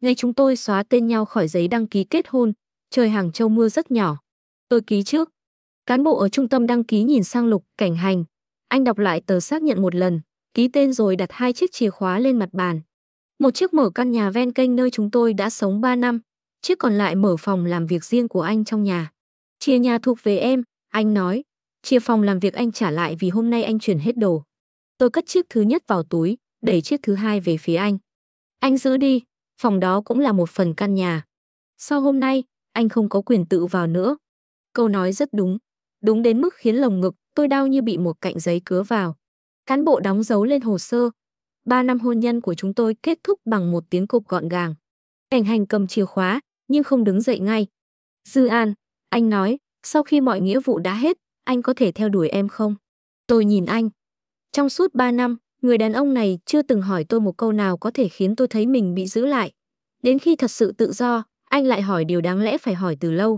Ngày chúng tôi xóa tên nhau khỏi giấy đăng ký kết hôn, trời Hàng Châu mưa rất nhỏ. Tôi ký trước. Cán bộ ở trung tâm đăng ký nhìn sang Lục Cảnh Hành. Anh đọc lại tờ xác nhận một lần, ký tên rồi đặt 2 chiếc chìa khóa lên mặt bàn. Một chiếc mở căn nhà ven kênh nơi chúng tôi đã sống 3 năm, chiếc còn lại mở phòng làm việc riêng của anh trong nhà. Chìa nhà thuộc về em, anh nói. Chìa phòng làm việc anh trả lại vì hôm nay anh chuyển hết đồ. Tôi cất chiếc thứ nhất vào túi, đẩy chiếc thứ hai về phía anh. Anh giữ đi, phòng đó cũng là một phần căn nhà. Sau hôm nay, anh không có quyền tự vào nữa. Câu nói rất đúng. Đúng đến mức khiến lồng ngực tôi đau như bị một cạnh giấy cứa vào. Cán bộ đóng dấu lên hồ sơ. 3 năm hôn nhân của chúng tôi kết thúc bằng một tiếng cộp gọn gàng. Cảnh Hành cầm chìa khóa, nhưng không đứng dậy ngay. Dư An, anh nói, sau khi mọi nghĩa vụ đã hết, anh có thể theo đuổi em không? Tôi nhìn anh. Trong suốt 3 năm, người đàn ông này chưa từng hỏi tôi một câu nào có thể khiến tôi thấy mình bị giữ lại. Đến khi thật sự tự do, anh lại hỏi điều đáng lẽ phải hỏi từ lâu.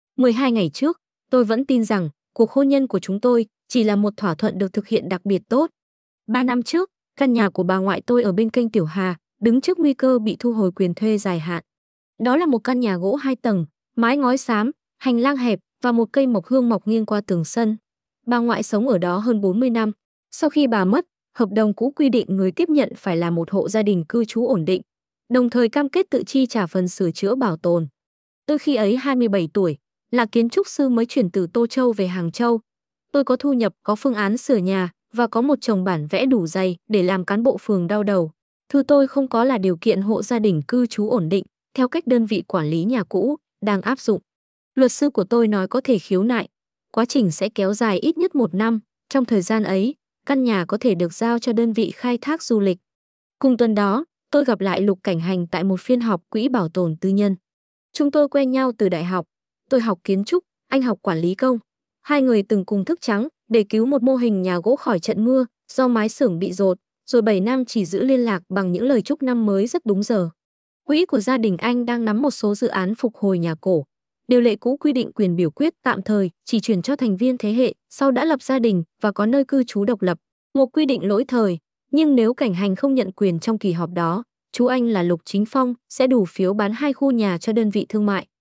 12 ngày trước, tôi vẫn tin rằng cuộc hôn nhân của chúng tôi chỉ là một thỏa thuận được thực hiện đặc biệt tốt. 3 năm trước, căn nhà của bà ngoại tôi ở bên kênh Tiểu Hà đứng trước nguy cơ bị thu hồi quyền thuê dài hạn. Đó là một căn nhà gỗ 2 tầng, mái ngói xám, hành lang hẹp và một cây mộc hương mọc nghiêng qua tường sân. Bà ngoại sống ở đó hơn 40 năm. Sau khi bà mất, hợp đồng cũ quy định người tiếp nhận phải là một hộ gia đình cư trú ổn định, đồng thời cam kết tự chi trả phần sửa chữa bảo tồn. Tôi khi ấy 27 tuổi, là kiến trúc sư mới chuyển từ Tô Châu về Hàng Châu. Tôi có thu nhập, có phương án sửa nhà và có một chồng bản vẽ đủ dày để làm cán bộ phường đau đầu. Thứ tôi không có là điều kiện hộ gia đình cư trú ổn định, theo cách đơn vị quản lý nhà cũ đang áp dụng. Luật sư của tôi nói có thể khiếu nại. Quá trình sẽ kéo dài ít nhất 1 năm. Trong thời gian ấy, căn nhà có thể được giao cho đơn vị khai thác du lịch. Cùng tuần đó, tôi gặp lại Lục Cảnh Hành tại một phiên họp quỹ bảo tồn tư nhân. Chúng tôi quen nhau từ đại học. Tôi học kiến trúc, anh học quản lý công. Hai người từng cùng thức trắng để cứu một mô hình nhà gỗ khỏi trận mưa do mái xưởng bị dột, rồi 7 năm chỉ giữ liên lạc bằng những lời chúc năm mới rất đúng giờ. Quỹ của gia đình anh đang nắm một số dự án phục hồi nhà cổ. Điều lệ cũ quy định quyền biểu quyết tạm thời chỉ chuyển cho thành viên thế hệ sau đã lập gia đình và có nơi cư trú độc lập. Một quy định lỗi thời, nhưng nếu Cảnh Hành không nhận quyền trong kỳ họp đó, chú anh là Lục Chính Phong sẽ đủ phiếu bán 2 khu nhà cho đơn vị thương mại.